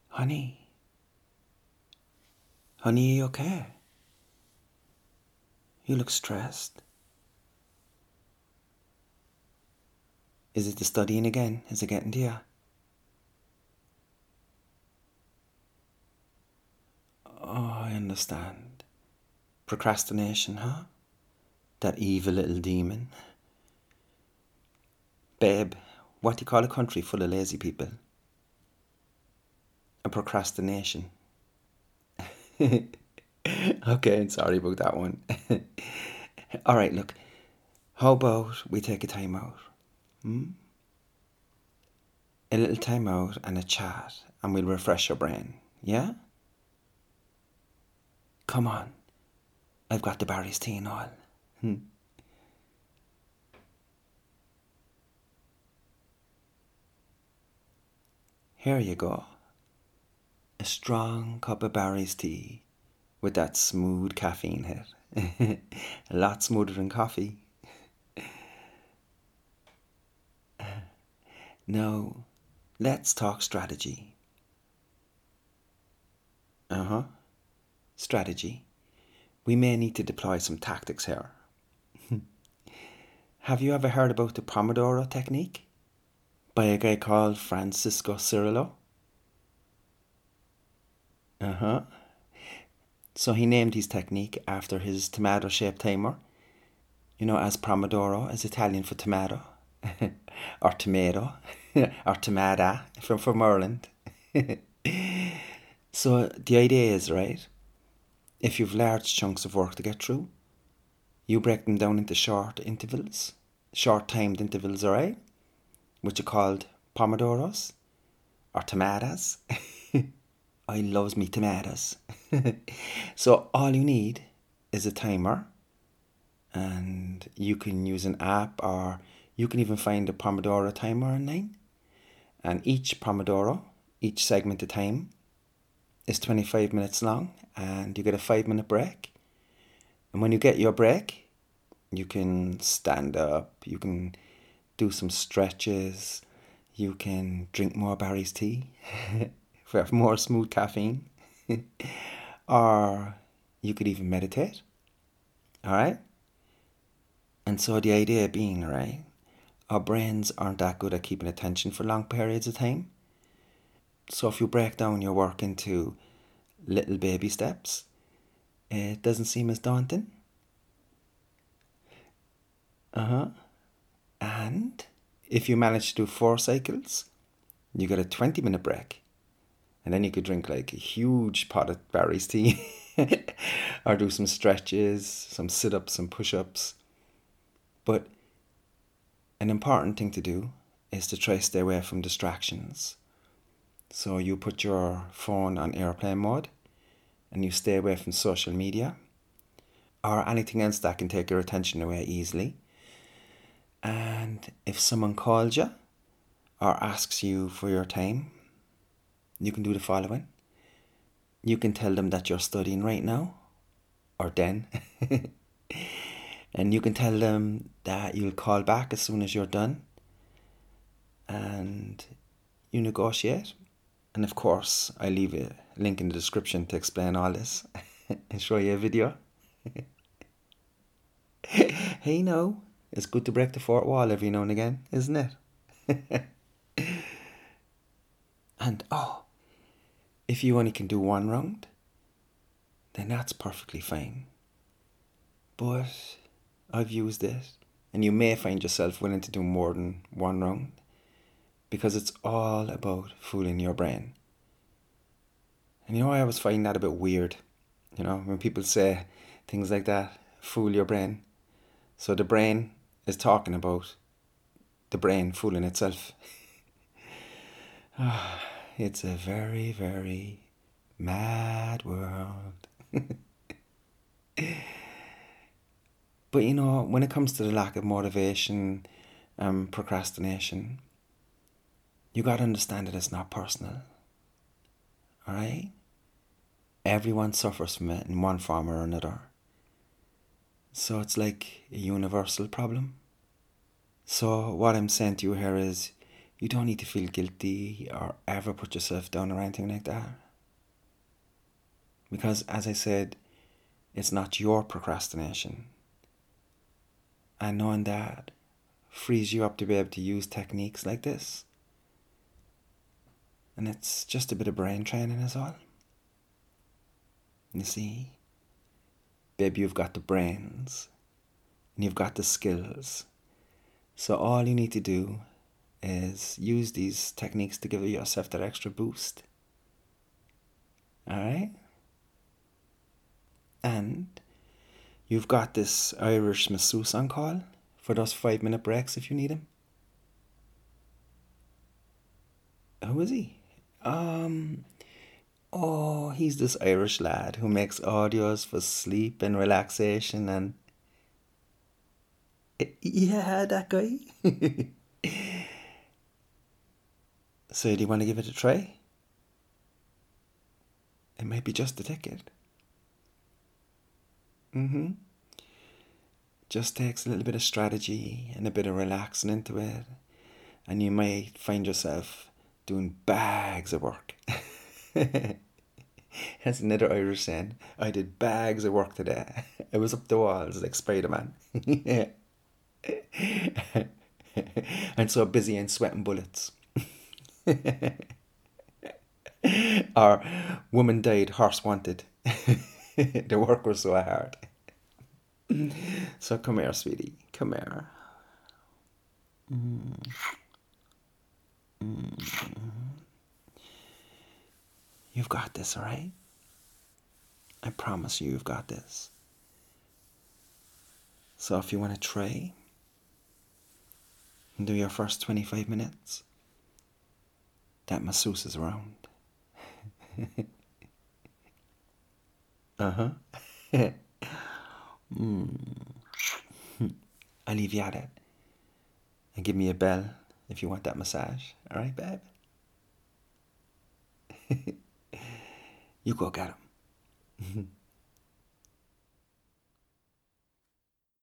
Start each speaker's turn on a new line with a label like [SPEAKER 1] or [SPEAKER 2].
[SPEAKER 1] Honey, honey, are you okay? You look stressed. Is it the studying again? Is it getting to you? Oh, I understand. Procrastination, huh? That evil little demon. Babe, what do you call a country full of lazy people? A procrastination. Okay, sorry about that one. Alright, look. How about we take a time out? A little time out and a chat, and we'll refresh your brain. Yeah? Come on. I've got the Barry's tea and all. Here you go. A strong cup of Barry's tea with that smooth caffeine hit. A lot smoother than coffee. Now, let's talk strategy. Strategy. We may need to deploy some tactics here. Have you ever heard about the Pomodoro technique? By a guy called Francisco Cirillo? So he named his technique after his tomato-shaped timer. You know, as Pomodoro is Italian for tomato. Or tomato. Or tomata from Ireland. So the idea is, right, if you've large chunks of work to get through, you break them down into short intervals, short timed intervals, alright? Which are called Pomodoros or tomatoes. I loves me tomatoes. So all you need is a timer, and you can use an app, or you can even find a Pomodoro timer online. And each Pomodoro, each segment of time, is 25 minutes long, and you get a 5-minute break. And when you get your break, you can stand up, you can do some stretches, you can drink more Barry's tea for more smooth caffeine, or you could even meditate. Alright? And so the idea being, right, our brains aren't that good at keeping attention for long periods of time. So if you break down your work into little baby steps, it doesn't seem as daunting. And if you manage to do 4 cycles, you get a 20-minute break. And then you could drink like a huge pot of Barry's tea or do some stretches, some sit-ups, some push-ups. But an important thing to do is to try to stay away from distractions. So you put your phone on airplane mode and you stay away from social media or anything else that can take your attention away easily. And if someone calls you or asks you for your time, you can do the following. You can tell them that you're studying right now, or then. And you can tell them that you'll call back as soon as you're done. And you negotiate. And of course, I leave a link in the description to explain all this and show you a video. Hey, no, it's good to break the fourth wall every now and again, isn't it? And if you only can do one round, then that's perfectly fine. But I've used it, and you may find yourself willing to do more than one round, because it's all about fooling your brain. And you know, I always find that a bit weird, you know, when people say things like that, fool your brain. So the brain is talking about the brain fooling itself. It's a very, very mad world. But you know, when it comes to the lack of motivation and procrastination, you got to understand that it's not personal. Alright? Everyone suffers from it in one form or another. So it's like a universal problem. So what I'm saying to you here is, You don't need to feel guilty or ever put yourself down or anything like that. Because, as I said, it's not your procrastination. And knowing that frees you up to be able to use techniques like this. And it's just a bit of brain training is all. You see, babe, you've got the brains and you've got the skills. So all you need to do is use these techniques to give yourself that extra boost. Alright? And you've got this Irish masseuse on call for those 5-minute breaks if you need him. Who is he? Oh, he's this Irish lad who makes audios for sleep and relaxation and... Yeah, that guy. So do you want to give it a try? It might be just a ticket. Just takes a little bit of strategy and a bit of relaxing into it, and you might find yourself doing bags of work. That's another Irish saying. I did bags of work today. I was up the walls like Spider-Man. I'm so busy and sweating bullets. Or woman died, horse wanted. The work was so hard. So come here, sweetie. Come here. You've got this, alright? I promise you've got this. So if you want to try and do your first 25 minutes, that masseuse is around. Uh-huh. I'll leave you at it. And give me a bell if you want that massage. Alright, babe? You go get him.